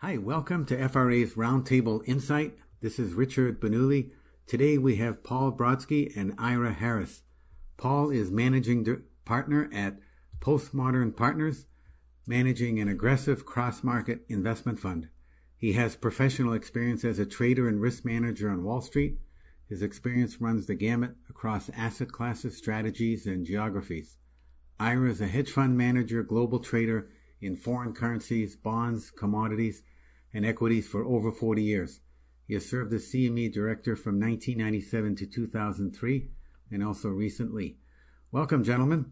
Hi, welcome to FRA's Roundtable Insight. This is Richard Benuli. Today we have Paul Brodsky and Ira Harris. Paul is managing partner at Postmodern Partners, managing an aggressive cross-market investment fund. He has professional experience as a trader and risk manager on Wall Street. His experience runs the gamut across asset classes, strategies, and geographies. Ira is a hedge fund manager, global trader in foreign currencies, bonds, commodities, and equities for over 40 years. He has served as CME director from 1997 to 2003 and also recently. Welcome, gentlemen.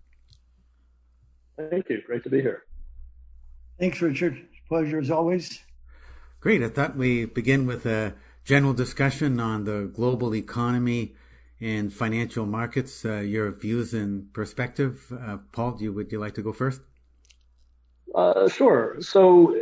Thank you. Great to be here. Thanks, Richard. Pleasure as always. Great. I thought we begin with a general discussion on the global economy and financial markets, your views and perspective. Paul, would you like to go first? Sure. So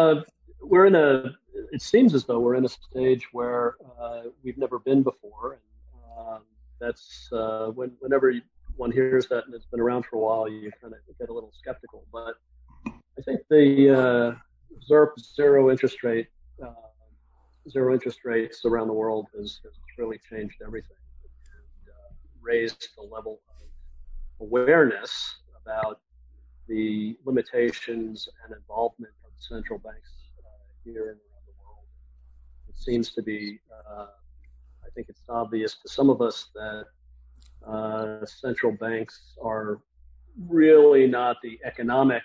it seems as though we're in a stage where we've never been before. And that's whenever one hears that and it's been around for a while, you kind of get a little skeptical. But I think the zero interest rates around the world has really changed everything and raised the level of awareness about the limitations and involvement of central banks here and around the world. It seems to be, I think it's obvious to some of us that central banks are really not the economic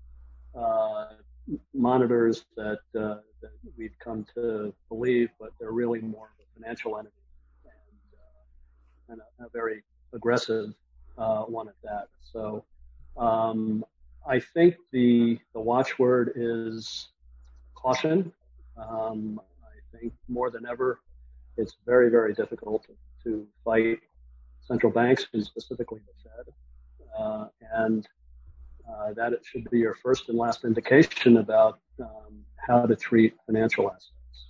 monitors that we've come to believe, but they're really more of a financial entity and a very aggressive one at that. So I think the watchword is caution. I think more than ever, it's very, very difficult to fight central banks, and specifically the Fed. And that it should be your first and last indication about how to treat financial assets.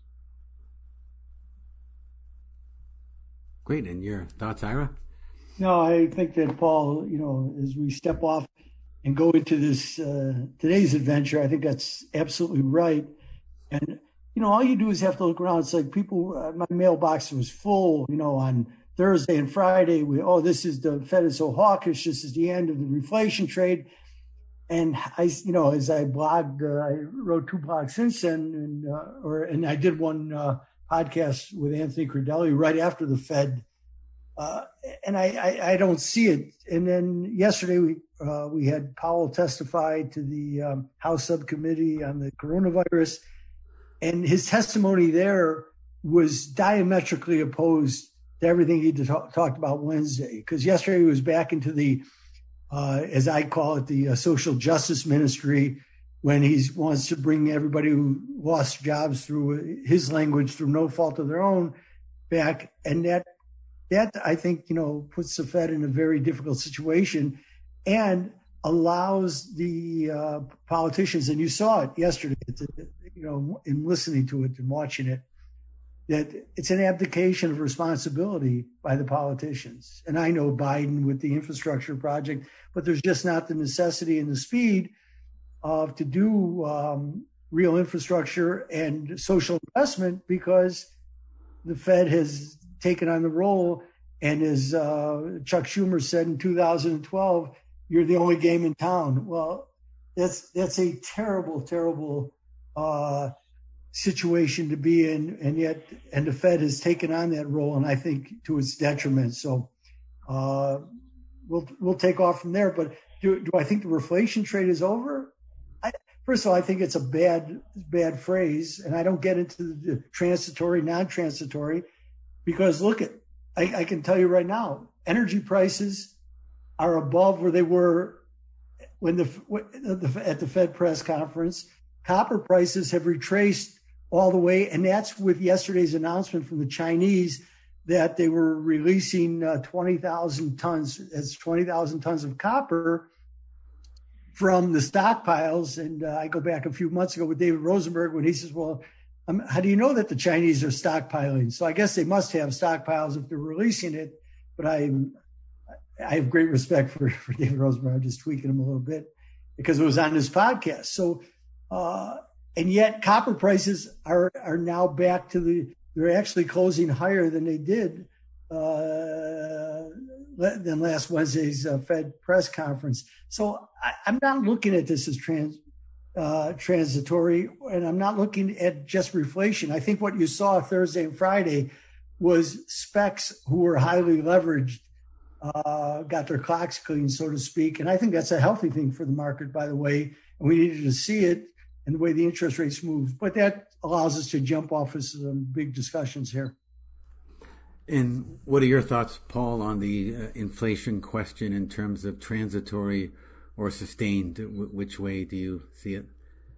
Great. And your thoughts, Ira? No, I think that, Paul, as we step off and go into this today's adventure, I think that's absolutely right. And, all you do is have to look around. It's like people, my mailbox was full, on Thursday and Friday. This is the Fed is so hawkish. This is the end of the reflation trade. And as I blogged, I wrote 2 blogs since then, and I did one podcast with Anthony Crudele right after the Fed, and I don't see it. And then yesterday we had Powell testify to the House subcommittee on the coronavirus, and his testimony there was diametrically opposed to everything he talked about Wednesday. Because yesterday he was back into the as I call it, the social justice ministry, when he wants to bring everybody who lost jobs through his language, through no fault of their own, back. And that I think, puts the Fed in a very difficult situation and allows the politicians, and you saw it yesterday, in listening to it and watching it, that it's an abdication of responsibility by the politicians. And I know Biden with the infrastructure project, but there's just not the necessity and the speed to do real infrastructure and social investment, because the Fed has taken on the role. And as Chuck Schumer said in 2012, you're the only game in town. Well, that's a terrible, terrible situation to be in, and the Fed has taken on that role, and I think to its detriment. So we'll take off from there. But do I think the reflation trade is over? First of all, I think it's a bad phrase, and I don't get into the transitory, non-transitory, because look, I can tell you right now, energy prices are above where they were at the Fed press conference. Copper prices have retraced all the way, and that's with yesterday's announcement from the Chinese that they were releasing 20,000 tons of copper from the stockpiles. And I go back a few months ago with David Rosenberg when he says, well, how do you know that the Chinese are stockpiling? So I guess they must have stockpiles if they're releasing it. But I have great respect for David Rosenberg. I'm just tweaking him a little bit because it was on his podcast. So And yet copper prices are now back to they're actually closing higher than they did than last Wednesday's Fed press conference. So I'm not looking at this as transitory, and I'm not looking at just reflation. I think what you saw Thursday and Friday was specs who were highly leveraged got their clocks clean, so to speak. And I think that's a healthy thing for the market, by the way. And we needed to see it in the way the interest rates moved. But that allows us to jump off of some big discussions here. And what are your thoughts, Paul, on the inflation question in terms of transitory or sustained? Which way do you see it?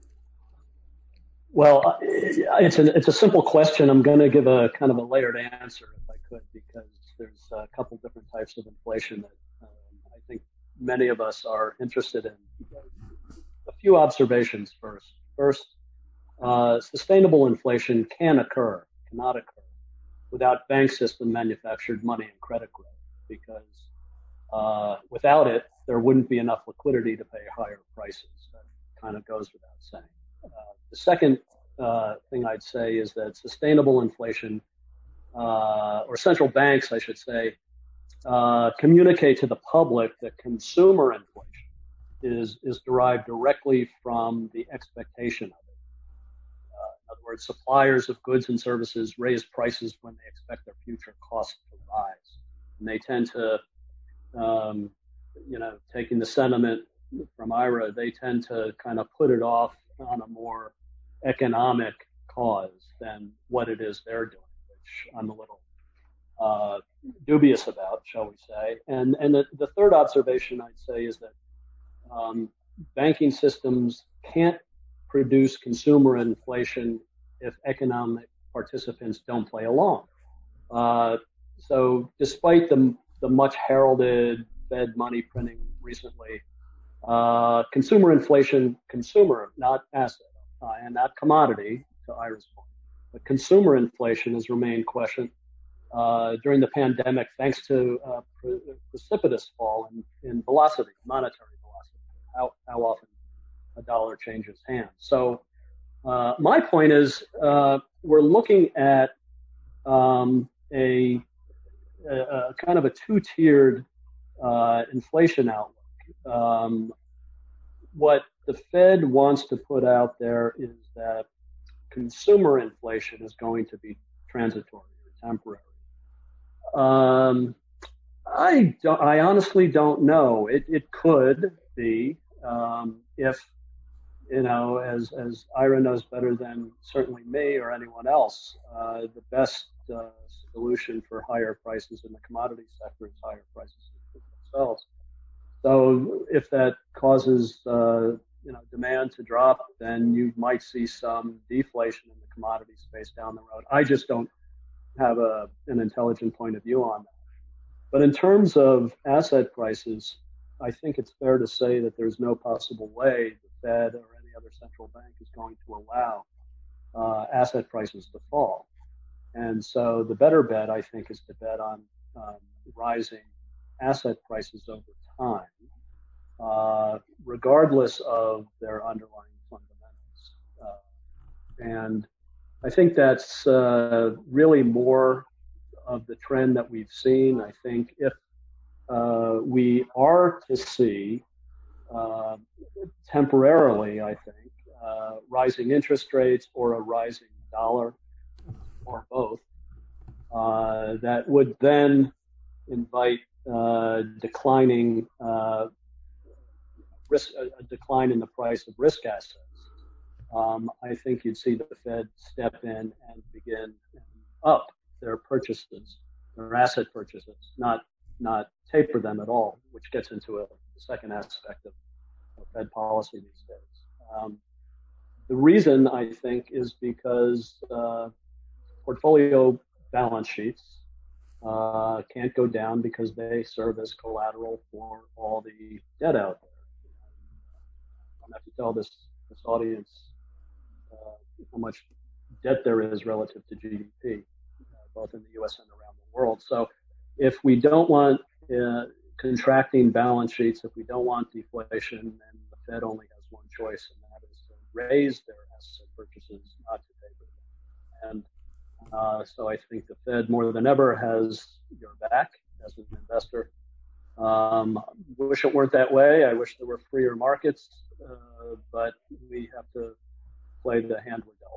Well, it's a simple question. I'm going to give a kind of a layered answer if I could, because there's a couple different types of inflation that I think many of us are interested in. A few observations first. First, sustainable inflation cannot occur without bank system manufactured money and credit growth, because without it, there wouldn't be enough liquidity to pay higher prices. That kind of goes without saying. The second thing I'd say is that sustainable inflation, or central banks, I should say, communicate to the public that consumer inflation is derived directly from the expectation of it. In other words, suppliers of goods and services raise prices when they expect their future costs to rise. And they tend to, taking the sentiment from Ira, they tend to kind of put it off on a more economic cause than what it is they're doing, which I'm a little dubious about, shall we say. And the third observation I'd say is that banking systems can't produce consumer inflation if economic participants don't play along. So despite the much heralded Fed money printing recently, consumer inflation, not asset, and not commodity, to Ira's point, but consumer inflation has remained questioned during the pandemic, thanks to precipitous fall in velocity, monetary velocity, how often a dollar changes hands. So my point is we're looking at a kind of a two-tiered inflation outlook. What the Fed wants to put out there is that consumer inflation is going to be transitory or temporary. I honestly don't know. It could be if, as Ira knows better than certainly me or anyone else, the best solution for higher prices in the commodity sector is higher prices themselves. So if that causes demand to drop, then you might see some deflation in the commodity space down the road. I just don't have an intelligent point of view on that. But in terms of asset prices, I think it's fair to say that there's no possible way the Fed or any other central bank is going to allow asset prices to fall. And so the better bet, I think, is to bet on rising asset prices over time, regardless of their underlying fundamentals. And I think that's really more of the trend that we've seen. I think if we are to see temporarily, I think, rising interest rates or a rising dollar or both, that would then invite declining risk, a decline in the price of risk assets. I think you'd see the Fed step in and begin up their purchases, their asset purchases, not taper them at all, which gets into the second aspect of Fed policy these days. The reason, I think, is because portfolio balance sheets can't go down because they serve as collateral for all the debt out there. I don't have to tell this audience how much debt there is relative to GDP, both in the U.S. and around the world. So if we don't want contracting balance sheets, if we don't want deflation, then the Fed only has one choice, and that is to raise their asset purchases, not to taper them. And so I think the Fed more than ever has your back as an investor. Wish it weren't that way. I wish there were freer markets, but we have to play the hand we're dealt.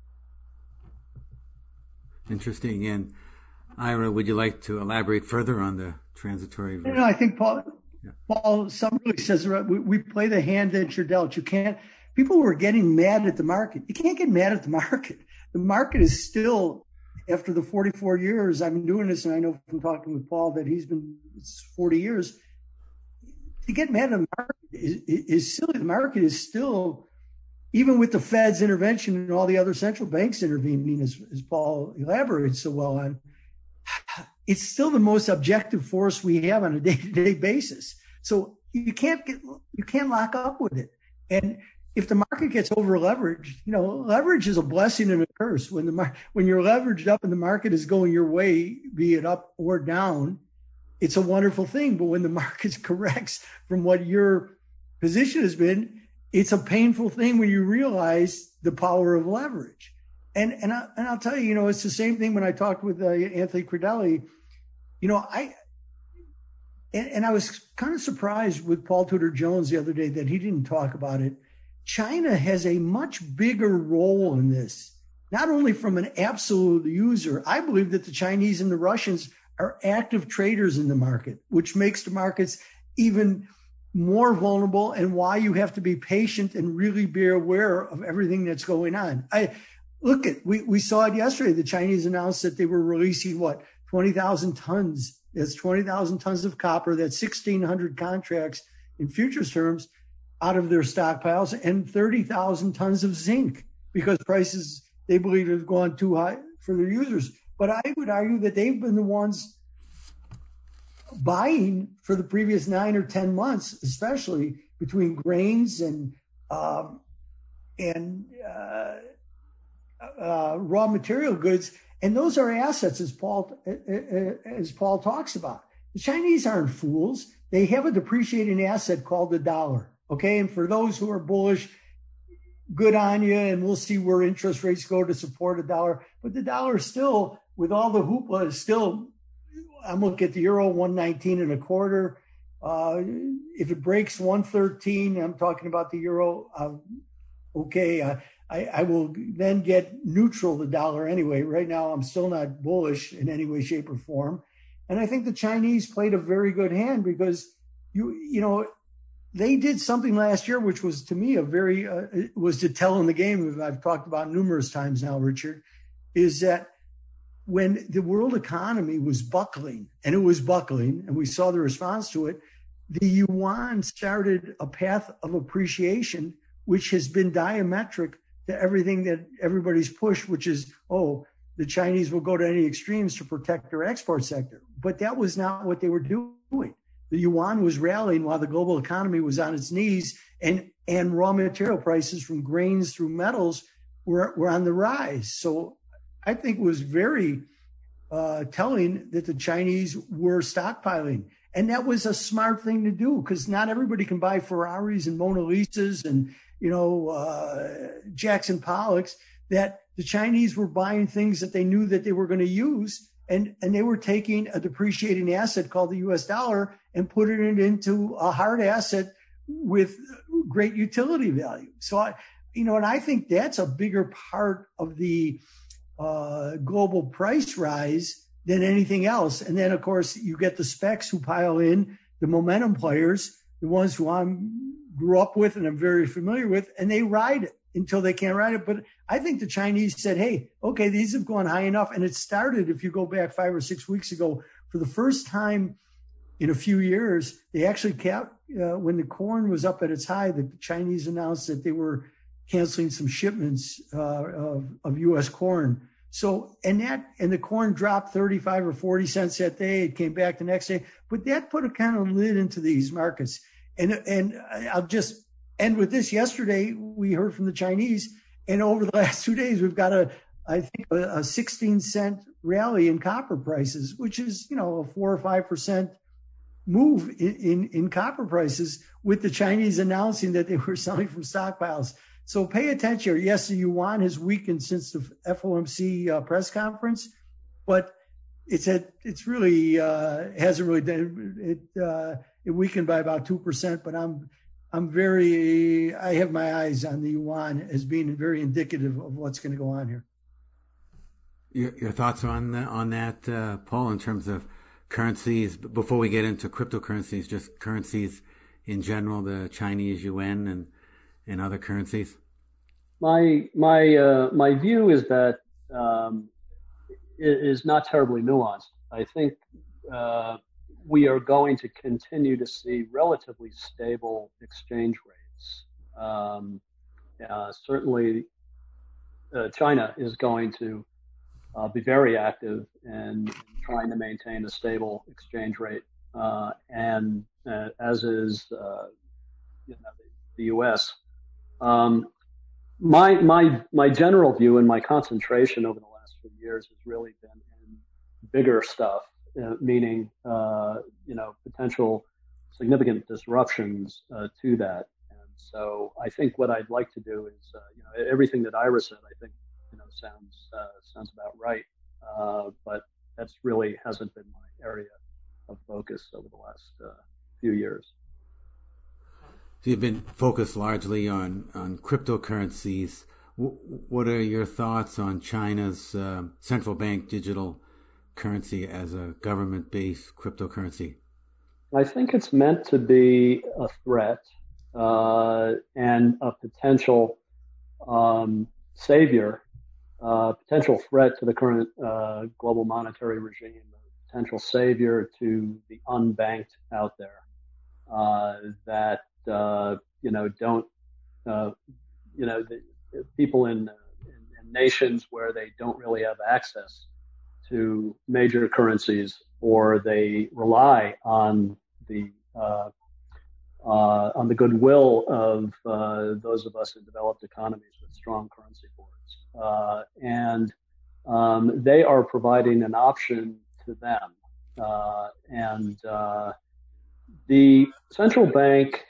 Interesting. And Ira, would you like to elaborate further on the transitory? I think Paul, some really says we play the hand that you're dealt. You can't. People were getting mad at the market. You can't get mad at the market. The market is still, after the 44 years I've been doing this, and I know from talking with Paul that he's been 40 years. To get mad at the market is silly. The market is still, even with the Fed's intervention and all the other central banks intervening, as Paul elaborated so well on, it's still the most objective force we have on a day-to-day basis. So you can't lock up with it. And if the market gets over leveraged, leverage is a blessing and a curse. When you're leveraged up and the market is going your way, be it up or down, it's a wonderful thing. But when the market corrects from what your position has been, it's a painful thing when you realize the power of leverage. And I'll tell you, it's the same thing when I talked with Anthony Crudele. I was kind of surprised with Paul Tudor Jones the other day that he didn't talk about it. China has a much bigger role in this, not only from an absolute user. I believe that the Chinese and the Russians are active traders in the market, which makes the markets even more vulnerable, and why you have to be patient and really be aware of everything that's going on. We saw it yesterday. The Chinese announced that they were releasing 20,000 tons. That's 20,000 tons of copper. That's 1,600 contracts in futures terms out of their stockpiles, and 30,000 tons of zinc, because prices, they believe, have gone too high for their users. But I would argue that they've been the ones buying for the previous 9 or 10 months, especially between grains and raw material goods. And those are assets, as Paul talks about. The Chinese aren't fools. They have a depreciating asset called the dollar. Okay. And for those who are bullish, good on you. And we'll see where interest rates go to support a dollar. But the dollar still, with all the hoopla, is still, I'm looking at the euro, 119.25. If it breaks 113, I'm talking about the euro. I will then get neutral the dollar anyway. Right now, I'm still not bullish in any way, shape, or form. And I think the Chinese played a very good hand, because they did something last year, which was, to me, was to tell in the game. I've talked about numerous times now, Richard, is that when the world economy was buckling, and we saw the response to it, the yuan started a path of appreciation, which has been diametric to everything that everybody's pushed, which is, the Chinese will go to any extremes to protect their export sector. But that was not what they were doing. The yuan was rallying while the global economy was on its knees, and raw material prices from grains through metals were on the rise. So I think it was very telling that the Chinese were stockpiling. And that was a smart thing to do, because not everybody can buy Ferraris and Mona Lisas and, Jackson Pollocks. That the Chinese were buying things that they knew that they were going to use. And they were taking a depreciating asset called the US dollar and putting it into a hard asset with great utility value. So, and I think that's a bigger part of the global price rise than anything else. And then, of course, you get the specs who pile in, the momentum players, the ones who I grew up with and I'm very familiar with, and they ride it until they can't ride it. But I think the Chinese said, hey, okay, these have gone high enough. And it started, if you go back 5 or 6 weeks ago, for the first time in a few years, they actually capped, when the corn was up at its high, the Chinese announced that they were canceling some shipments of U.S. corn. So, and the corn dropped 35 or 40 cents that day. It came back the next day, but that put a kind of lid into these markets. And I'll just end with this. Yesterday, we heard from the Chinese, and over the last 2 days, we've got a 16 cent rally in copper prices, which is, a 4 or 5% move in copper prices, with the Chinese announcing that they were selling from stockpiles. So pay attention. Yes, the yuan has weakened since the FOMC press conference, but it's really hasn't really done it. It weakened by about 2%, but I have my eyes on the yuan as being very indicative of what's going to go on here. Your thoughts on that, Paul, in terms of currencies, before we get into cryptocurrencies, just currencies in general, the Chinese yuan and other currencies? My view is that it is not terribly nuanced. I think we are going to continue to see relatively stable exchange rates. Certainly, China is going to be very active in trying to maintain a stable exchange rate, and as is the U.S. My general view and my concentration over the last few years has really been in bigger stuff, meaning potential significant disruptions to that. And so I think what I'd like to do is everything that Ira said, I think sounds about right, but that's really hasn't been my area of focus over the last few years. So you've been focused largely on cryptocurrencies. What are your thoughts on China's central bank digital currency as a government-based cryptocurrency? I think it's meant to be a threat and a potential savior, potential threat to the current global monetary regime, a potential savior to the unbanked out there that don't the people in nations where they don't really have access to major currencies, or they rely on the goodwill of those of us in developed economies with strong currency boards, and they are providing an option to them, and the central bank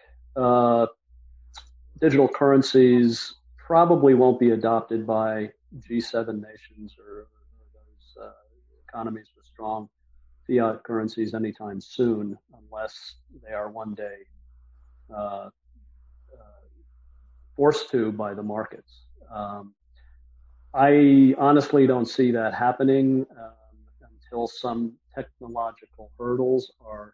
digital currencies probably won't be adopted by G7 nations or those economies with strong fiat currencies anytime soon, unless they are one day forced to by the markets. I honestly don't see that happening until some technological hurdles are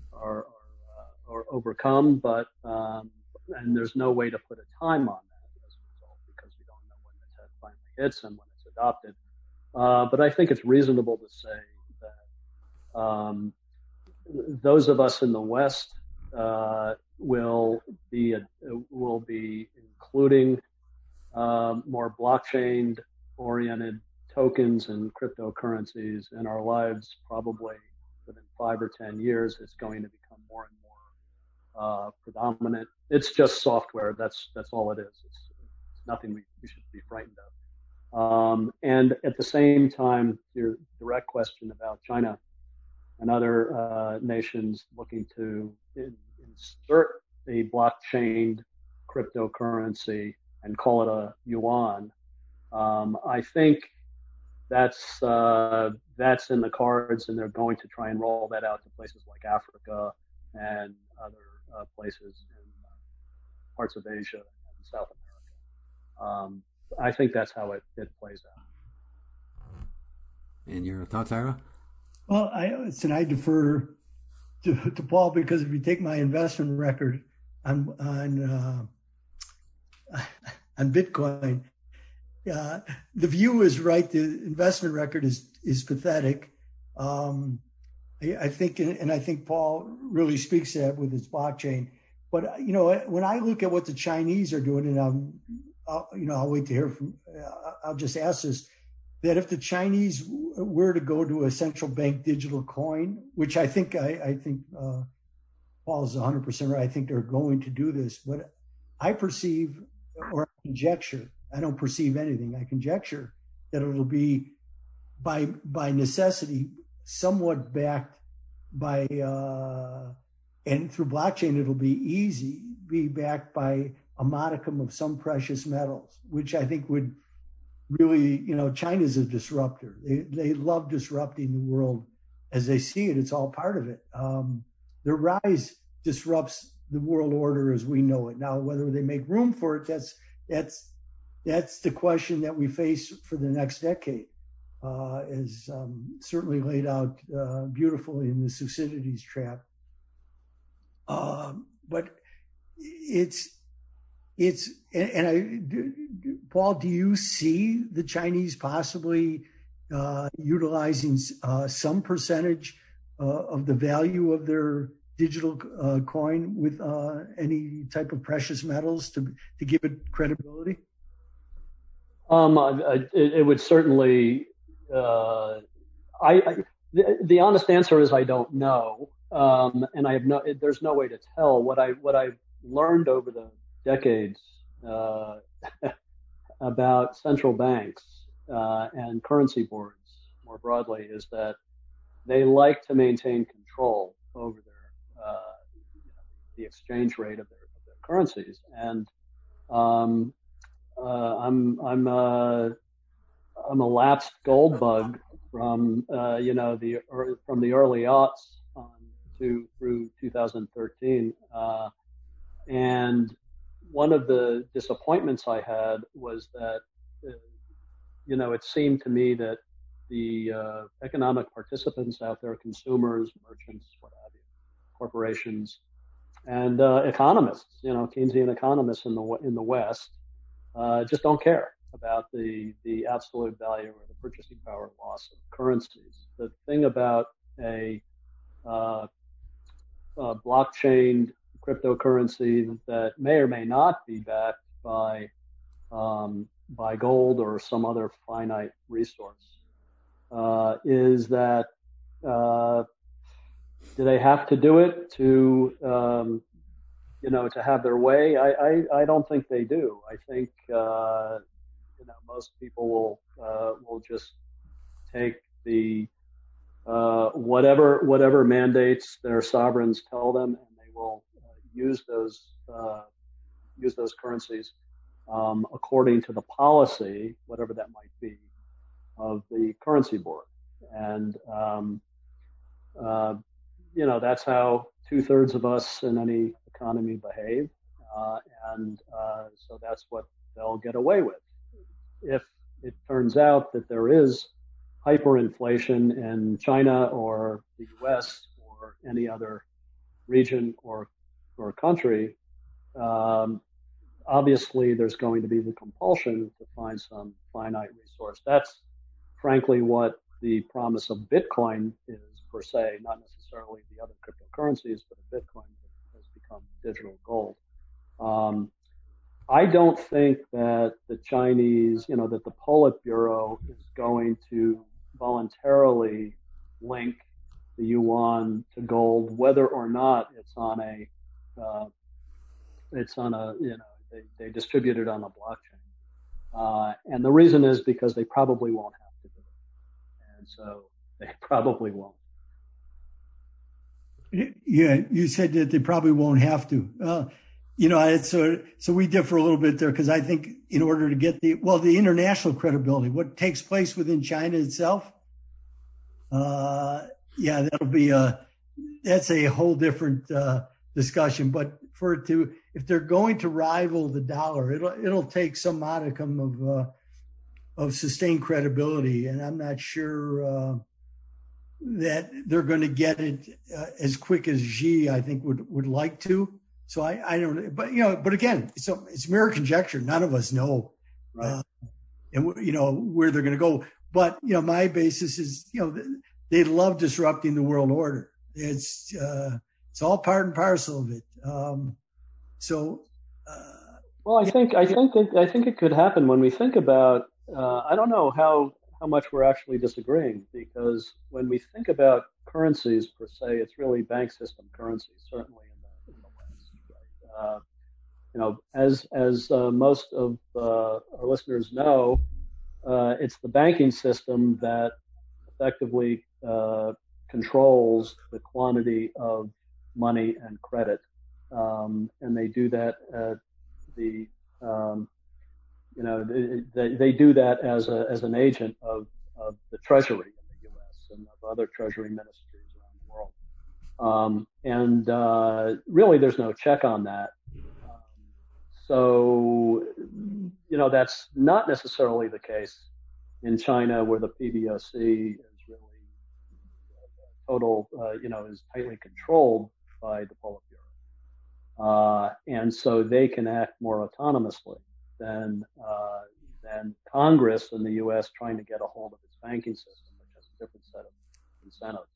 overcome, but and there's no way to put a time on that as a result, because we don't know when the tech finally hits and when it's adopted. But I think it's reasonable to say that those of us in the West will be including more blockchain-oriented tokens and cryptocurrencies in our lives. Probably within 5 or 10 years, it's going to become more and more predominant. It's just software. That's all it is. It's nothing we should be frightened of. And at the same time, your direct question about China and other nations looking to insert a blockchain cryptocurrency and call it a yuan, I think that's in the cards, and they're going to try and roll that out to places like Africa and other places in parts of Asia and South America. I think that's how it plays out. And your thoughts, Ira? Well, I defer to Paul, because if you take my investment record on Bitcoin, the view is right. The investment record is pathetic. I think Paul really speaks to that with his blockchain. But when I look at what the Chinese are doing, and I'll wait to hear from. I'll just ask this: that if the Chinese were to go to a central bank digital coin, which I think Paul is 100% right. I think they're going to do this, but I perceive, or conjecture, I don't perceive anything. I conjecture that it'll be by necessity somewhat backed by, and through blockchain, it'll be backed by a modicum of some precious metals, which I think would really, China's a disruptor. They love disrupting the world as they see it. It's all part of it. Their rise disrupts the world order as we know it. Now, whether they make room for it, that's the question that we face for the next decade, is certainly laid out beautifully in the Thucydides trap. But Paul, do you see the Chinese possibly utilizing some percentage of the value of their digital coin with any type of precious metals to give it credibility? It would certainly. The honest answer is I don't know, and there's no way to tell. What I've learned over the decades about central banks and currency boards more broadly is that they like to maintain control over their the exchange rate of their currencies, and I'm a lapsed gold bug from the early aughts through 2013, and one of the disappointments I had was that it seemed to me that the economic participants out there, consumers, merchants, what have you, corporations, and economists, Keynesian economists in the West, just don't care about the absolute value or the purchasing power loss of currencies. The thing about a blockchain cryptocurrency that may or may not be backed by gold or some other finite resource is that do they have to do it to have their way? I don't think they do. I think most people will just take the whatever mandates their sovereigns tell them, and they will use those currencies according to the policy, whatever that might be, of the currency board. And that's how 2/3 of us in any economy behave, and so that's what they'll get away with. If it turns out that there is hyperinflation in China or the U.S. or any other region or country, obviously there's going to be the compulsion to find some finite resource. That's frankly what the promise of Bitcoin is per se, not necessarily the other cryptocurrencies, but a Bitcoin has become digital gold. I don't think that the Chinese, that the Politburo is going to voluntarily link the yuan to gold, whether or not they distribute it on a blockchain. And the reason is because they probably won't have to do it. And so they probably won't. Yeah, you said that they probably won't have to. So we differ a little bit there, because I think in order to get the international credibility, what takes place within China itself, that's a whole different discussion. But if they're going to rival the dollar, it'll take some modicum of sustained credibility, and I'm not sure that they're going to get it as quick as Xi, I think, would like to. So I don't, but again, it's mere conjecture. None of us know, right. Where they're going to go. But my basis is, they love disrupting the world order. It's all part and parcel of it. Well, I think it could happen when we think about. I don't know how much we're actually disagreeing, because when we think about currencies per se, it's really bank system currencies, certainly in the West. Right? As most of our listeners know, it's the banking system that effectively controls the quantity of money and credit, and they do that the they do that as an agent of the Treasury in the U.S. and of other Treasury ministries around the world. Really, there's no check on that. So, that's not necessarily the case in China, where the PBOC is really total, is tightly controlled by the Politburo. And so they can act more autonomously than Congress in the U.S. trying to get a hold of its banking system, which has a different set of incentives.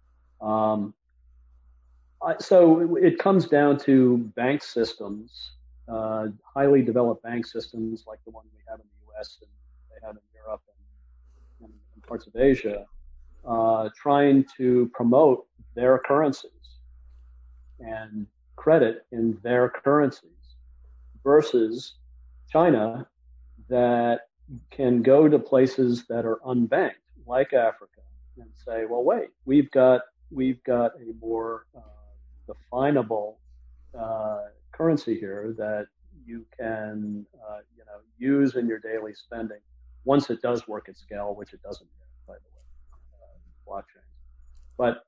So it comes down to bank systems, highly developed bank systems like the one we have in the U.S. and they have in Europe and parts of Asia, trying to promote their currencies and credit in their currencies versus China that can go to places that are unbanked, like Africa, and say, well, wait, we've got a more definable currency here that you can use in your daily spending once it does work at scale, which it doesn't yet, by the way, blockchain. But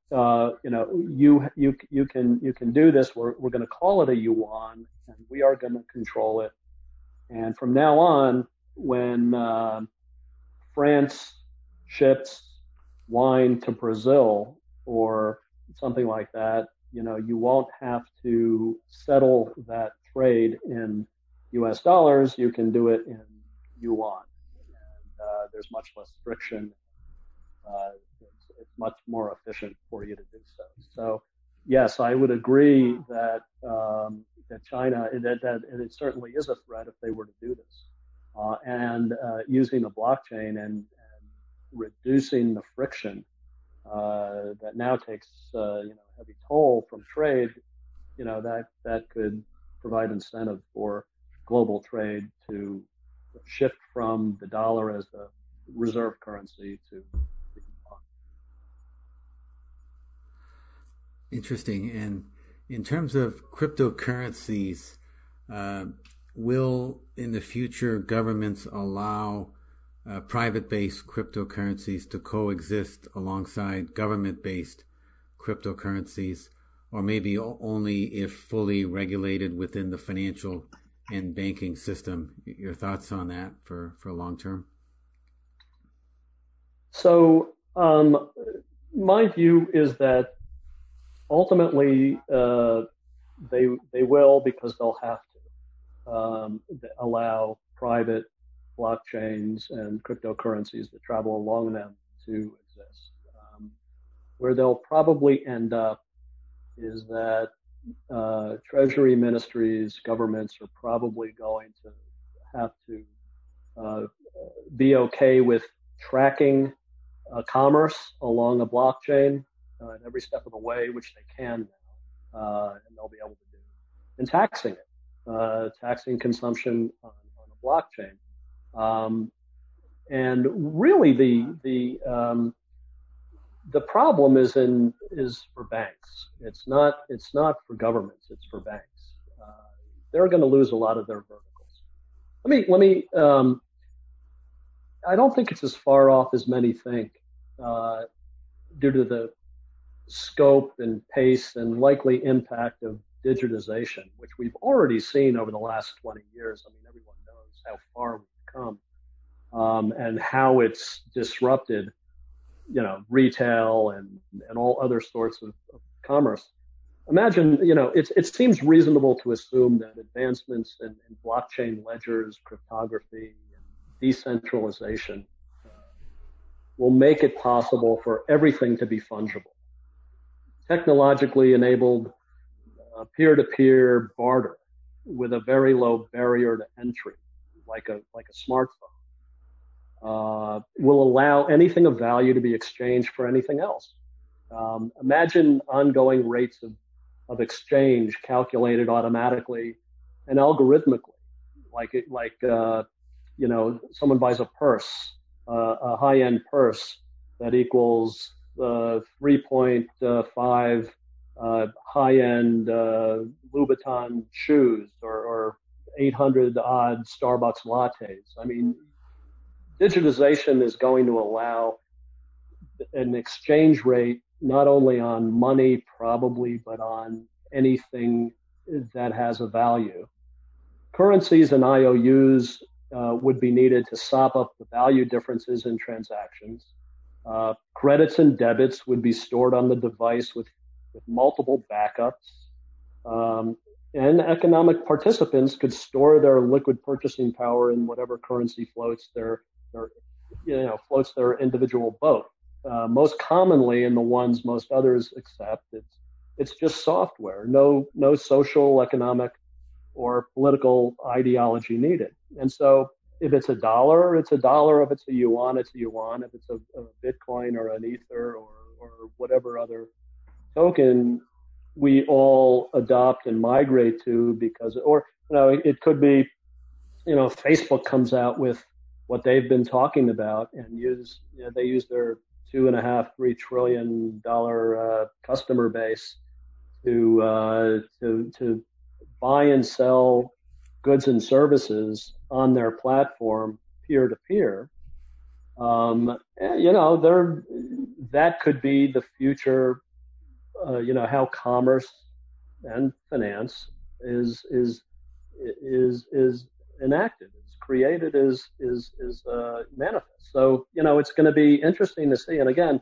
you can do this. We're going to call it a yuan, and we are going to control it. And from now on, when France ships wine to Brazil or something like that, you won't have to settle that trade in U.S. dollars. You can do it in yuan, and there's much less friction. It's much more efficient for you to do so. So, yes, I would agree that China, that it certainly is a threat if they were to do this, and using the blockchain and reducing the friction that now takes heavy toll from trade, that could provide incentive for global trade to shift from the dollar as the reserve currency to the yuan. Interesting. And in terms of cryptocurrencies, will in the future governments allow private-based cryptocurrencies to coexist alongside government-based cryptocurrencies, or maybe only if fully regulated within the financial and banking system? Your thoughts on that for long term? So my view is that ultimately they will, because they'll have to allow private blockchains and cryptocurrencies that travel along them to exist. Where they'll probably end up is that treasury ministries, governments are probably going to have to be okay with tracking commerce along a blockchain at every step of the way, which they can now, and they'll be able to do, and taxing it, taxing consumption on a blockchain. And really, the problem is for banks. It's not for governments. It's for banks. They're going to lose a lot of their verticals. Let me. I don't think it's as far off as many think, due to the scope and pace and likely impact of digitization, which we've already seen over the last 20 years. Everyone knows how far we've come, and how it's disrupted, retail and all other sorts of commerce. Imagine, it seems reasonable to assume that advancements in blockchain ledgers, cryptography, and decentralization will make it possible for everything to be fungible. Technologically enabled peer-to-peer barter with a very low barrier to entry, like a smartphone, will allow anything of value to be exchanged for anything else. Imagine ongoing rates of exchange calculated automatically and algorithmically, like someone buys a purse, a high-end purse that equals 3.5 high-end Louboutin shoes, or 800 odd Starbucks lattes. I mean, digitization is going to allow an exchange rate not only on money probably, but on anything that has a value. Currencies and IOUs would be needed to sop up the value differences in transactions. Credits and debits would be stored on the device with multiple backups. And economic participants could store their liquid purchasing power in whatever currency floats their individual boat. Most commonly, in the ones most others accept, it's just software. No social, economic, or political ideology needed. And so, if it's a dollar, it's a dollar. If it's a yuan, it's a yuan. If it's a Bitcoin or an Ether or whatever other token we all adopt and migrate to, because, or, it could be, Facebook comes out with what they've been talking about and they use their $2.5-3 trillion customer base to buy and sell goods and services on their platform peer to peer. That could be the future. How commerce and finance is enacted, is created, is manifest. So it's going to be interesting to see. And again,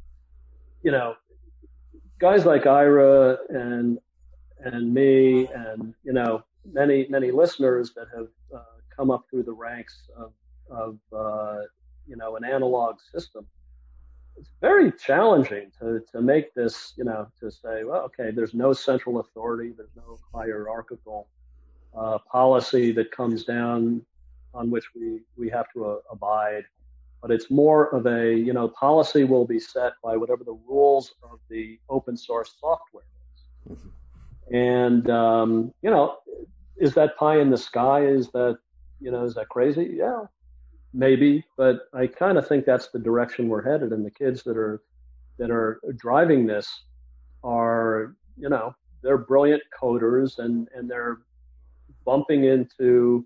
guys like Ira and me and many listeners that have come up through the ranks of an analog system. It's very challenging to make this, to say, well, okay, there's no central authority, there's no hierarchical policy that comes down on which we have to abide, but it's more of a, policy will be set by whatever the rules of the open source software is. And, is that pie in the sky? Is that crazy? Yeah. Maybe, but I kind of think that's the direction we're headed. And the kids that are driving this are, they're brilliant coders and they're bumping into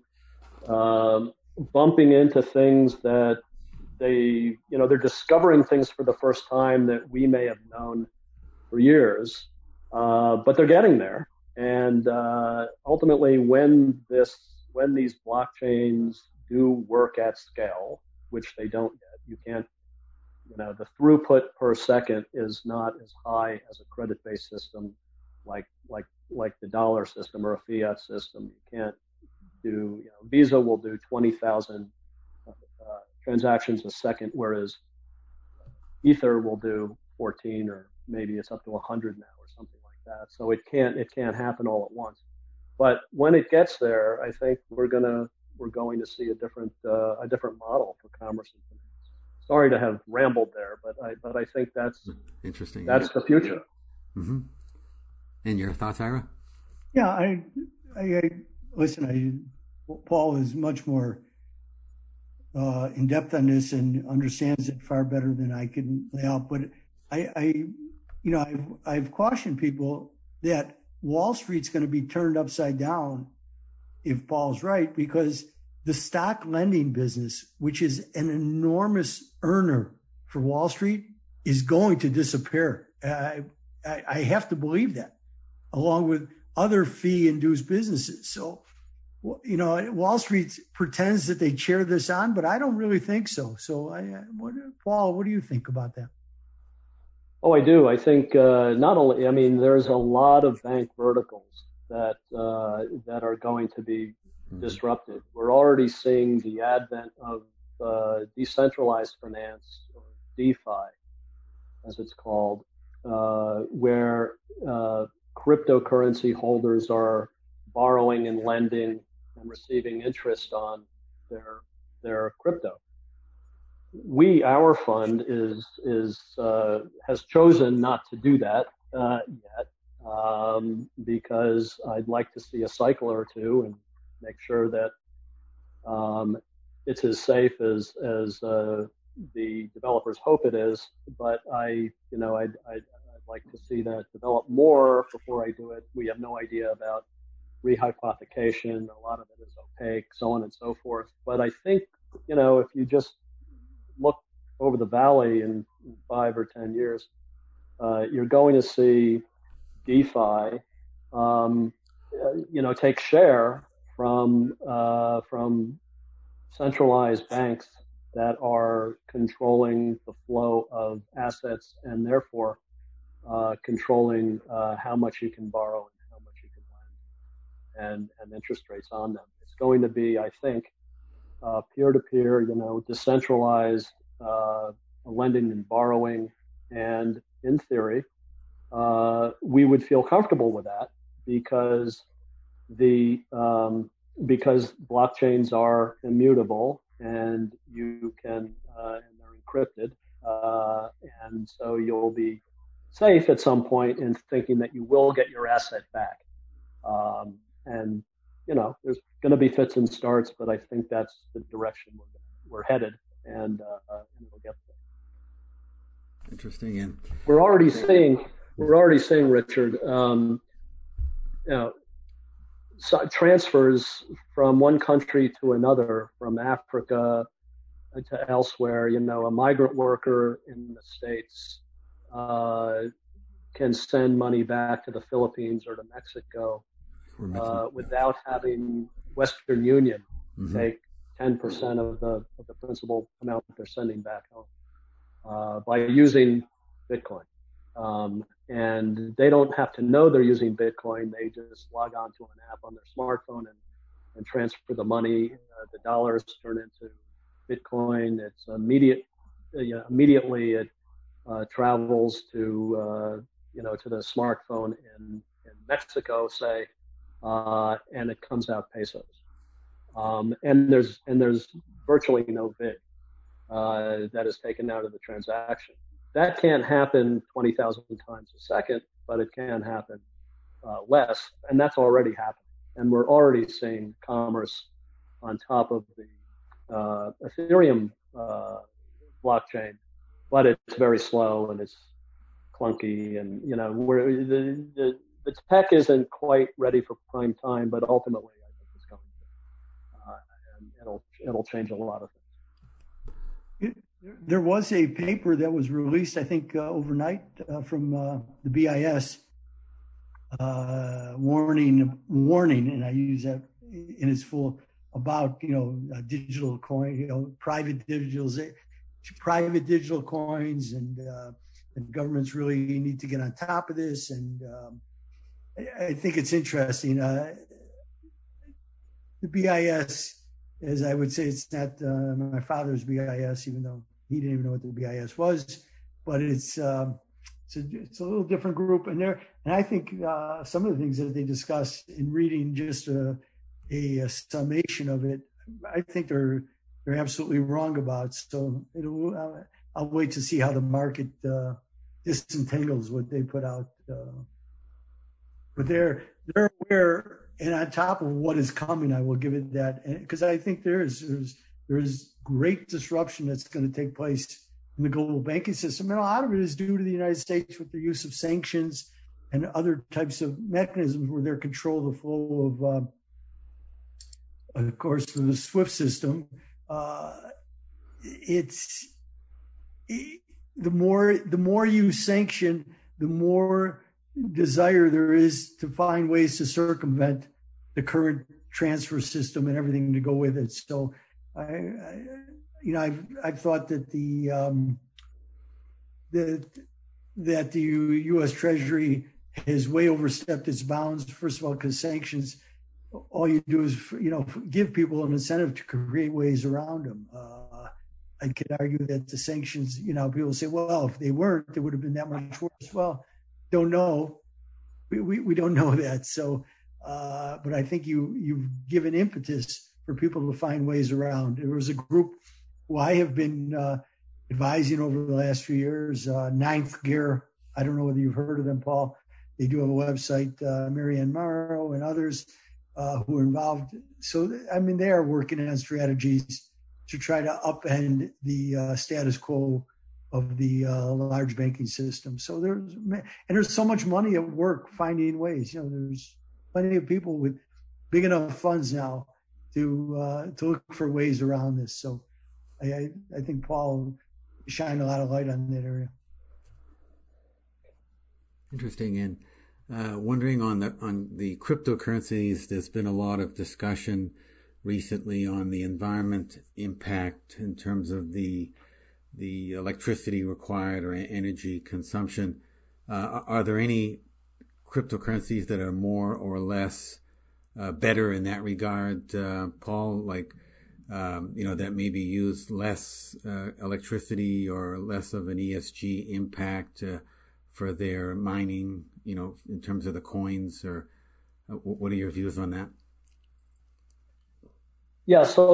things that they're discovering things for the first time that we may have known for years, but they're getting there. And ultimately, when these blockchains do work at scale, which they don't yet. You can't, the throughput per second is not as high as a credit-based system like the dollar system or a fiat system. You can't do, Visa will do 20,000 transactions a second, whereas Ether will do 14, or maybe it's up to 100 now or something like that. So it can't happen all at once. But when it gets there, I think we're going to see a different model for commerce and finance. Sorry to have rambled there, but I think that's interesting. That's the future. Mm-hmm. And your thoughts, Ira? Yeah, I listen. Paul is much more in depth on this and understands it far better than I can lay out. But I've cautioned people that Wall Street's going to be turned upside down if Paul's right, because the stock lending business, which is an enormous earner for Wall Street, is going to disappear. I have to believe that, along with other fee-induced businesses. So, Wall Street pretends that they cheer this on, but I don't really think so. So, Paul, what do you think about that? Oh, I do. I think there's a lot of bank verticals that are going to be disrupted. We're already seeing the advent of decentralized finance, or DeFi, as it's called, where cryptocurrency holders are borrowing and lending and receiving interest on their crypto. Our fund has chosen not to do that yet, because I'd like to see a cycle or two and make sure that it's as safe as the developers hope it is. But I'd like to see that develop more before I do it. We have no idea about rehypothecation. A lot of it is opaque, so on and so forth. But I think, if you just look over the valley in 5 or 10 years, you're going to see DeFi, take share from centralized banks that are controlling the flow of assets and therefore controlling how much you can borrow and how much you can lend and interest rates on them. It's going to be, I think, peer-to-peer, decentralized lending and borrowing. And in theory, we would feel comfortable with that because because blockchains are immutable and you can and they're encrypted, and so you'll be safe at some point in thinking that you will get your asset back. And there's going to be fits and starts, but I think that's the direction we're headed, and it'll get there. Interesting. And we're already seeing, Richard, transfers from one country to another, from Africa to elsewhere. A migrant worker in the States can send money back to the Philippines or to Mexico without having Western Union take 10% of the principal amount that they're sending back home by using Bitcoin. And they don't have to know they're using Bitcoin. They just log on to an app on their smartphone and transfer the money. The dollars turn into Bitcoin. It's immediate. Immediately it travels to to the smartphone in Mexico, say, and it comes out pesos. And there's virtually no VID that is taken out of the transaction. That can't happen 20,000 times a second, but it can happen less, and that's already happening. And we're already seeing commerce on top of the Ethereum blockchain, but it's very slow and it's clunky, and where the tech isn't quite ready for prime time, but ultimately I think it's going to, and it'll change a lot of things. There was a paper that was released, I think, overnight from the BIS, warning, and I use that in its full, about digital coin, private digital coins, and governments really need to get on top of this. And I think it's interesting. The BIS, as I would say, it's not my father's BIS, even though he didn't even know what the BIS was, but it's a little different group. And I think some of the things that they discuss in reading just a summation of it, I think they're absolutely wrong about. So I'll wait to see how the market disentangles what they put out. But they're aware, and on top of what is coming, I will give it that, because I think there's great disruption that's going to take place in the global banking system, and a lot of it is due to the United States with the use of sanctions and other types of mechanisms where they control the flow of course, through the SWIFT system. The more you sanction, the more desire there is to find ways to circumvent the current transfer system and everything to go with it. So I've thought that the U.S. Treasury has way overstepped its bounds. First of all, because sanctions, all you do is give people an incentive to create ways around them. I could argue that the sanctions, people say, well, if they weren't, it would have been that much worse. Well, don't know. We don't know that. So, but I think you've given impetus for people to find ways around. There was a group who I have been advising over the last few years, Ninth Gear. I don't know whether you've heard of them, Paul. They do have a website, Marianne Morrow and others who are involved. So, they are working on strategies to try to upend the status quo of the large banking system. So there's so much money at work finding ways. There's plenty of people with big enough funds now to look for ways around this. So I think Paul shined a lot of light on that area. Interesting. And wondering on the cryptocurrencies, there's been a lot of discussion recently on the environment impact in terms of the electricity required or energy consumption. Are there any cryptocurrencies that are more or less better in that regard, Paul? Like, that maybe use less electricity or less of an ESG impact for their mining, in terms of the coins, or what are your views on that? Yeah, so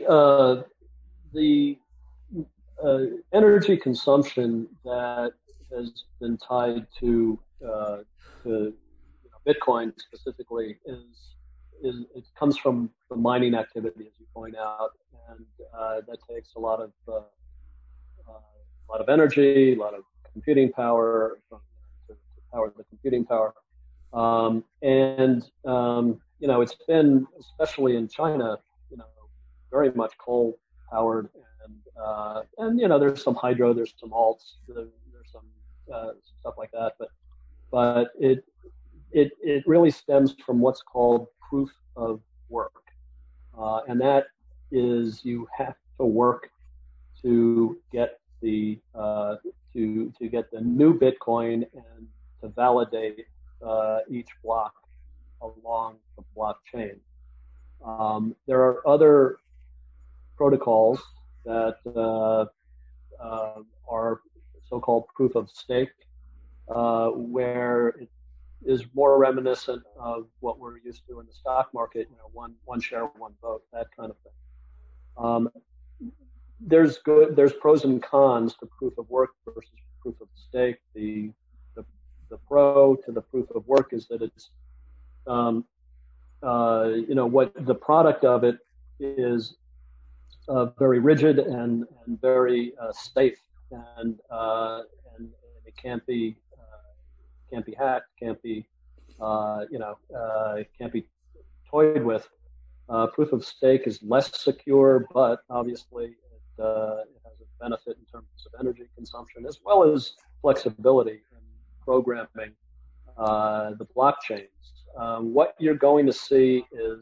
the energy consumption that has been tied to Bitcoin specifically is it comes from the mining activity, as you point out, and that takes a lot of energy, a lot of computing power to power the computing power, it's been, especially in China, very much coal powered, and there's some hydro, there's some alts, there's some stuff like that, but it really stems from what's called proof of work, and that is you have to work to get the to get the new Bitcoin and to validate each block along the blockchain. There are other protocols that are so-called proof of stake, where it is more reminiscent of what we're used to in the stock market, one share, one vote, that kind of thing. There's pros and cons to proof of work versus proof of stake. The pro to the proof of work is that it's what the product of it is very rigid and very safe, and it can't be hacked, can't be toyed with. Proof of stake is less secure, but obviously it has a benefit in terms of energy consumption as well as flexibility in programming the blockchains. What you're going to see is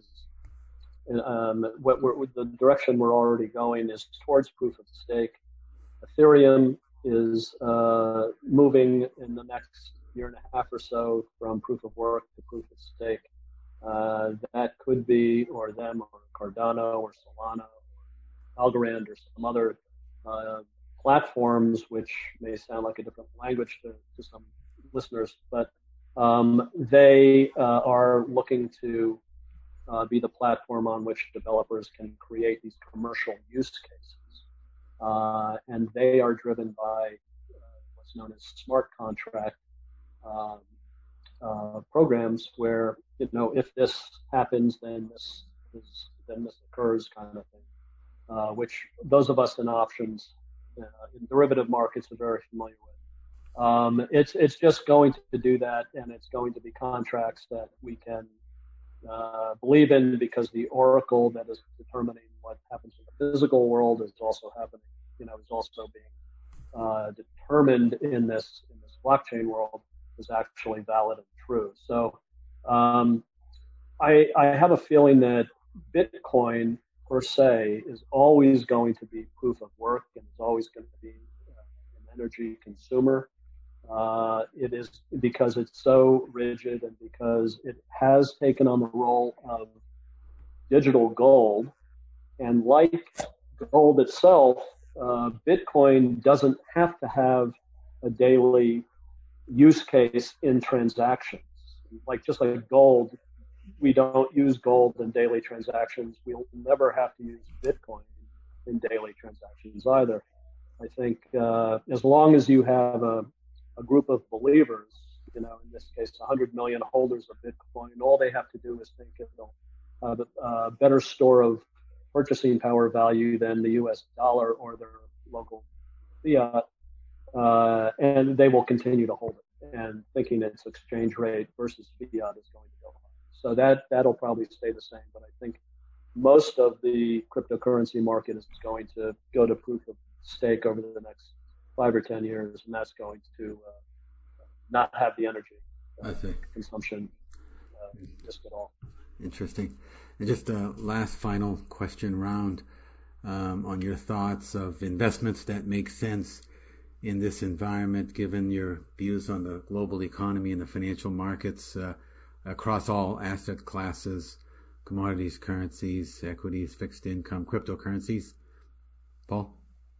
the direction we're already going is towards proof of stake. Ethereum is moving in the next year and a half or so from proof of work to proof of stake. That could be or them or Cardano or Solana or Algorand or some other platforms, which may sound like a different language to some listeners, but they are looking to be the platform on which developers can create these commercial use cases. And they are driven by what's known as smart contract programs, where if this happens, then this occurs, kind of thing. Which those of us in options, in derivative markets, are very familiar with. It's just going to do that, and it's going to be contracts that we can believe in, because the oracle that is determining what happens in the physical world is also happening. Is also being determined in this blockchain world, is actually valid and true. So I have a feeling that Bitcoin per se is always going to be proof of work, and is always going to be an energy consumer. It is because it's so rigid, and because it has taken on the role of digital gold. And like gold itself, Bitcoin doesn't have to have a daily use case in transactions. Just like gold, we don't use gold in daily transactions. We'll never have to use Bitcoin in daily transactions either. I think as long as you have a group of believers, in this case, 100 million holders of Bitcoin, all they have to do is think it'll have a better store of purchasing power value than the U.S. dollar or their local fiat, and they will continue to hold it, and thinking its exchange rate versus fiat is going to go high. So that'll probably stay the same. But I think most of the cryptocurrency market is going to go to proof of stake over the next 5 or 10 years, and that's going to not have the energy consumption risk at all. Interesting. And just a last final question round on your thoughts of investments that make sense in this environment, given your views on the global economy and the financial markets across all asset classes, commodities, currencies, equities, fixed income, cryptocurrencies. Paul?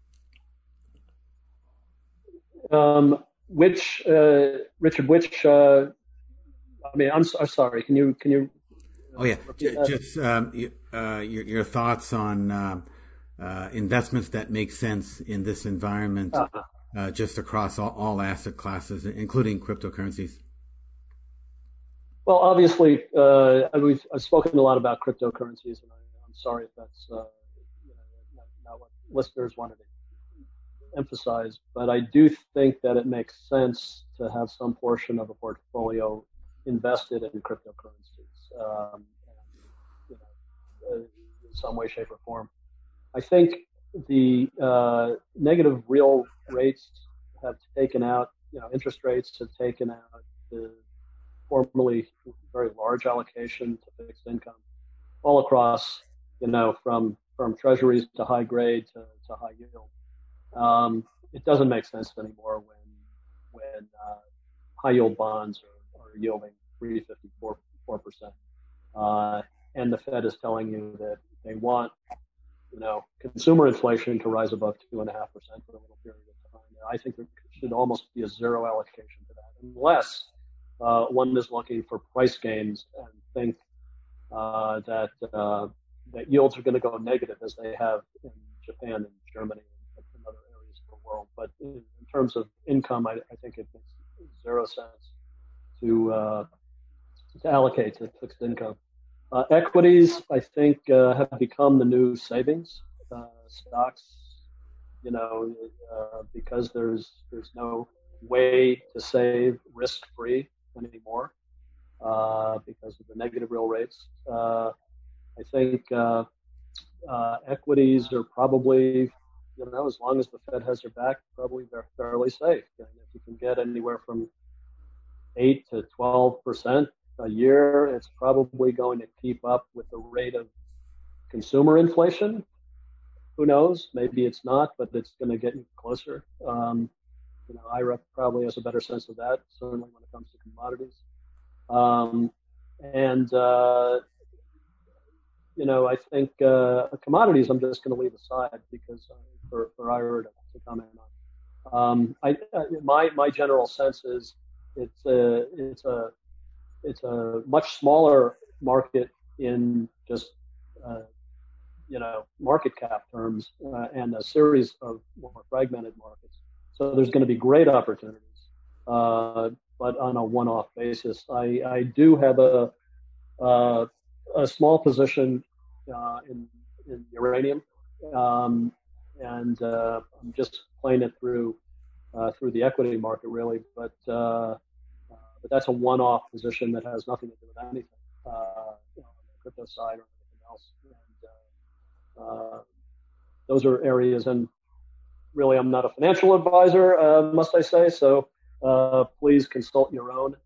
Richard, I'm sorry. Can you? Oh yeah, just your thoughts on investments that make sense in this environment, just across all asset classes, including cryptocurrencies. Well, obviously, I've spoken a lot about cryptocurrencies, and I'm sorry if that's not what listeners wanted to emphasize, but I do think that it makes sense to have some portion of a portfolio invested in cryptocurrencies, in some way, shape, or form. I think the negative real rates have taken out, interest rates have taken out the formerly very large allocation to fixed income all across, from treasuries to high grade to high yield. It doesn't make sense anymore when high yield bonds are yielding 3.54%, and the Fed is telling you that they want consumer inflation to rise above 2.5% for a little period of time. I think there should almost be a zero allocation to that, unless one is looking for price gains and think that yields are going to go negative, as they have in Japan and Germany and other areas of the world. But in terms of income, I think it makes zero sense to allocate to fixed income. Equities, I think, have become the new savings. Stocks, because there's no way to save risk-free anymore because of the negative real rates. I think equities are probably, as long as the Fed has their back, probably they're fairly safe. And if you can get anywhere from 8 to 12% a year, it's probably going to keep up with the rate of consumer inflation. Who knows? Maybe it's not, but it's going to get closer. IRA probably has a better sense of that, certainly when it comes to commodities. I think commodities I'm just going to leave aside because for IRA to comment on. My general sense is it's a much smaller market in just market cap terms and a series of more fragmented markets. So there's going to be great opportunities, but on a one-off basis. I do have a small position in uranium, and I'm just playing it through the equity market, really. But that's a one-off position that has nothing to do with anything on the crypto side or anything else. And those are areas, and really, I'm not a financial advisor, must I say. So please consult your own.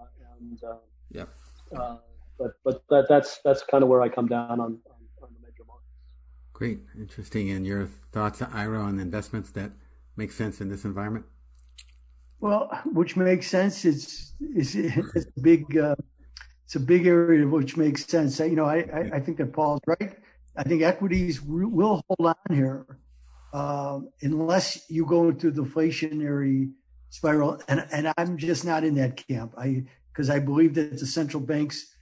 But that's kind of where I come down on the major markets. Great, interesting. And your thoughts, Ira, on investments that make sense in this environment? Well, which makes sense. It's a big area which makes sense. I think that Paul's right. I think equities will hold on here unless you go into the deflationary spiral, and I'm just not in that camp. Because I believe that the central banks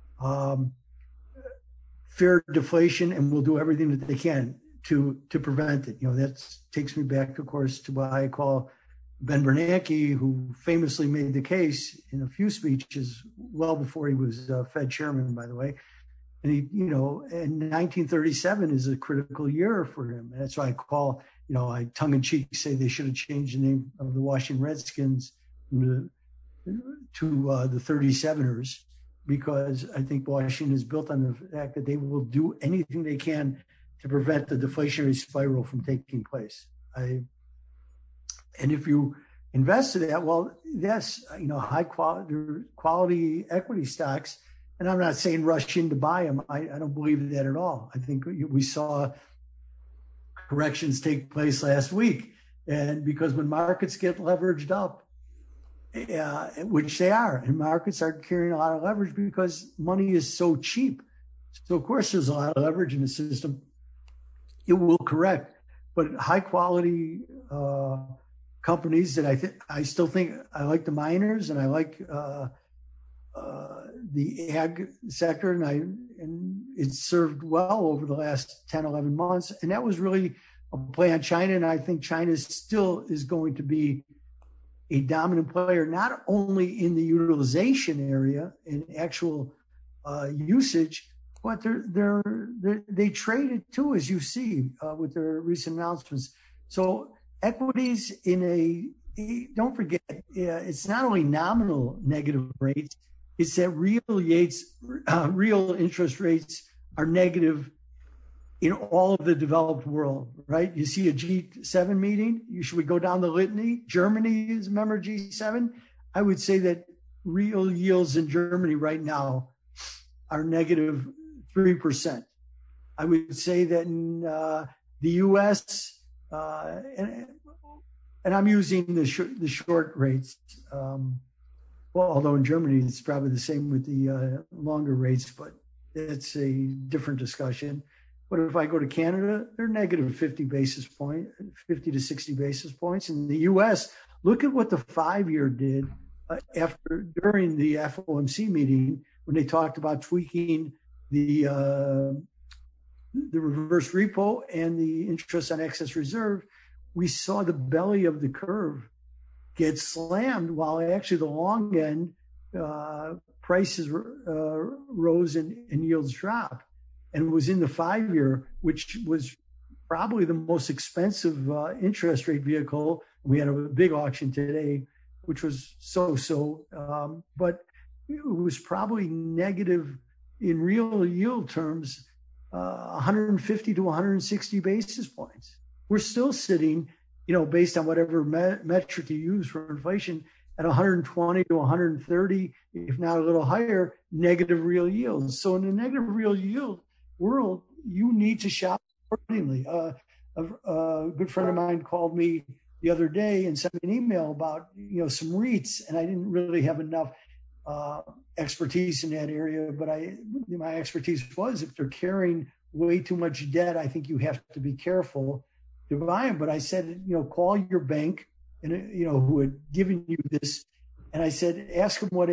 fear deflation and will do everything that they can to prevent it. That takes me back, of course, to what I call Ben Bernanke, who famously made the case in a few speeches well before he was Fed chairman, by the way. And and 1937 is a critical year for him. And that's why I call, I tongue in cheek say they should have changed the name of the Washington Redskins to the 37ers, because I think Washington is built on the fact that they will do anything they can to prevent the deflationary spiral from taking place. And if you invest in that, well, that's, high quality equity stocks. And I'm not saying rush in to buy them. I don't believe that at all. I think we saw corrections take place last week. And because when markets get leveraged up, which they are, and markets are carrying a lot of leverage because money is so cheap. So of course there's a lot of leverage in the system. It will correct, but high quality companies that I still think I like the miners and I like the ag sector, and it's served well over the last 10, 11 months. And that was really a play on China. And I think China still is going to be a dominant player, not only in the utilization area and actual usage, but they trade it too, as you see with their recent announcements. So equities don't forget, it's not only nominal negative rates, it's that real interest rates are negative in all of the developed world, right? You see a G7 meeting, should we go down the litany? Germany is a member of G7. I would say that real yields in Germany right now are negative 3%. I would say that in the U.S., and I'm using the short rates, although in Germany it's probably the same with the longer rates, but it's a different discussion. But if I go to Canada, they're negative 50 to 60 basis points. In the U.S., look at what the 5-year did during the FOMC meeting when they talked about tweaking the reverse repo and the interest on excess reserve. We saw the belly of the curve get slammed while actually the long end prices rose and yields dropped. And it was in the 5-year, which was probably the most expensive interest rate vehicle. We had a big auction today, which was so-so, but it was probably negative in real yield terms, 150 to 160 basis points. We're still sitting, based on whatever metric you use for inflation, at 120 to 130, if not a little higher, negative real yields. So in the negative real yield world, you need to shop accordingly. A good friend of mine called me the other day and sent me an email about some REITs, and I didn't really have enough expertise in that area. But my expertise was if they're carrying way too much debt, I think you have to be careful to buy them. But I said, call your bank, and who had given you this, and I said, ask them what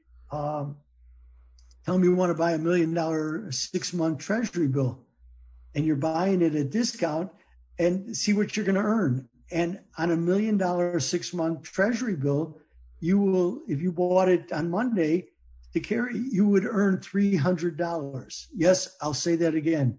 tell me you want to buy $1 million 6-month treasury bill, and you're buying it at discount, and see what you're going to earn. And on $1 million 6-month treasury bill, you will, if you bought it on Monday to carry, you would earn $300. Yes, I'll say that again,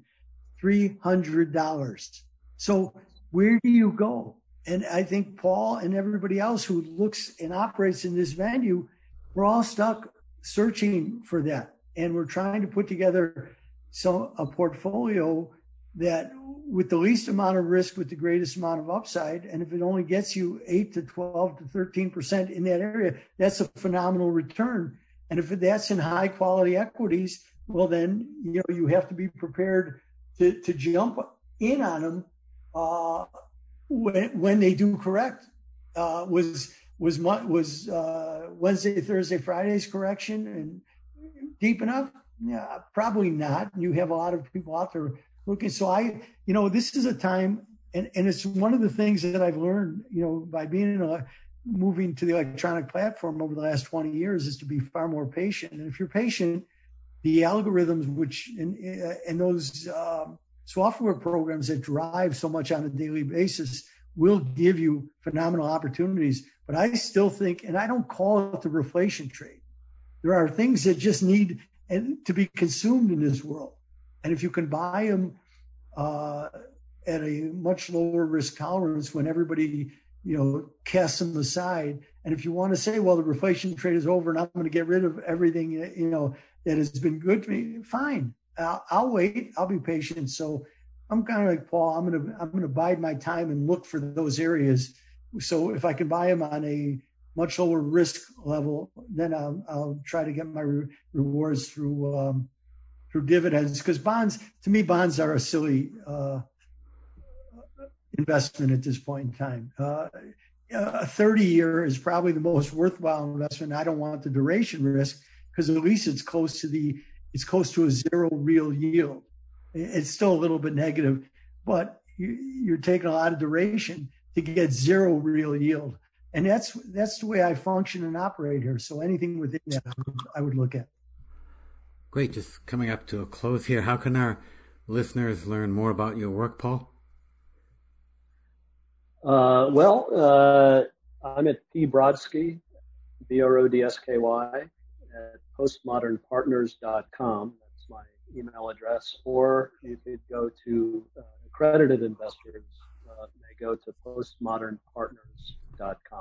$300. So where do you go? And I think Paul and everybody else who looks and operates in this venue, we're all stuck searching for that. And we're trying to put together a portfolio that with the least amount of risk, with the greatest amount of upside. And if it only gets you 8 to 12 to 13% in that area, that's a phenomenal return. And if that's in high quality equities, well, then, you have to be prepared to jump in on them when they do correct. Was Wednesday, Thursday, Friday's correction and deep enough? Yeah, probably not. You have a lot of people out there looking. So this is a time, and it's one of the things that I've learned, by moving to the electronic platform over the last 20 years, is to be far more patient. And if you're patient, the algorithms, and those software programs that drive so much on a daily basis will give you phenomenal opportunities. But I still think, and I don't call it the reflation trade. There are things that just need to be consumed in this world. And if you can buy them at a much lower risk tolerance when everybody cast them aside. And if you want to say, well, the reflation trade is over and I'm going to get rid of everything, that has been good to me, fine. I'll wait. I'll be patient. So I'm kind of like Paul. I'm going to bide my time and look for those areas. So if I can buy them on a much lower risk level, then I'll try to get my rewards through dividends. Because bonds are a silly investment at this point in time. A 30-year is probably the most worthwhile investment. I don't want the duration risk because at least it's close to a zero real yield. It's still a little bit negative, but you're taking a lot of duration to get zero real yield. And that's the way I function and operate here. So anything within that I would look at. Great. Just coming up to a close here. How can our listeners learn more about your work, Paul? I'm at P. Brodsky, Brodsky, at postmodernpartners.com. That's my email address. Or you could go to accredited investors. They go to postmodernpartners.com,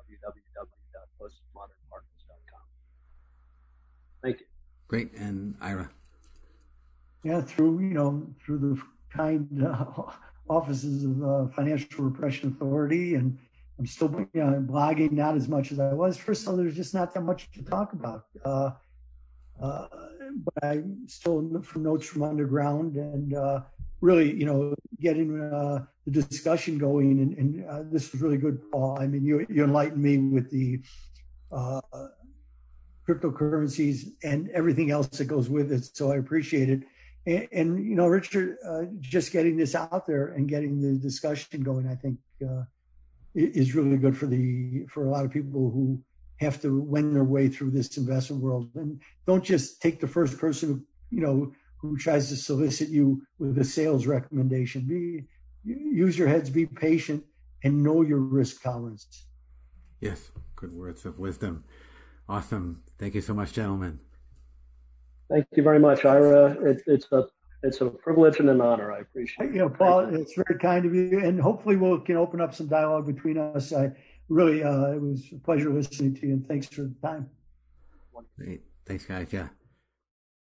www.postmodernpartners.com. Thank you. Great. And Ira? Yeah, through the kind offices of Financial Repression Authority, and I'm still blogging, not as much as I was. First of all, there's just not that much to talk about. But I still look for notes from underground and really, getting the discussion going. And this was really good, Paul. I mean, you enlightened me with the cryptocurrencies and everything else that goes with it. So I appreciate it. And Richard, just getting this out there and getting the discussion going, I think is really good for a lot of people who have to wend their way through this investment world. And don't just take the first person who tries to solicit you with a sales recommendation. Use your heads, be patient, and know your risk tolerance. Yes, good words of wisdom. Awesome. Thank you so much, gentlemen. Thank you very much, Ira. It's a privilege and an honor. I appreciate it. Paul, it's very kind of you, and hopefully we can open up some dialogue between us. I really, it was a pleasure listening to you, and thanks for the time. Great. Thanks, guys. Yeah.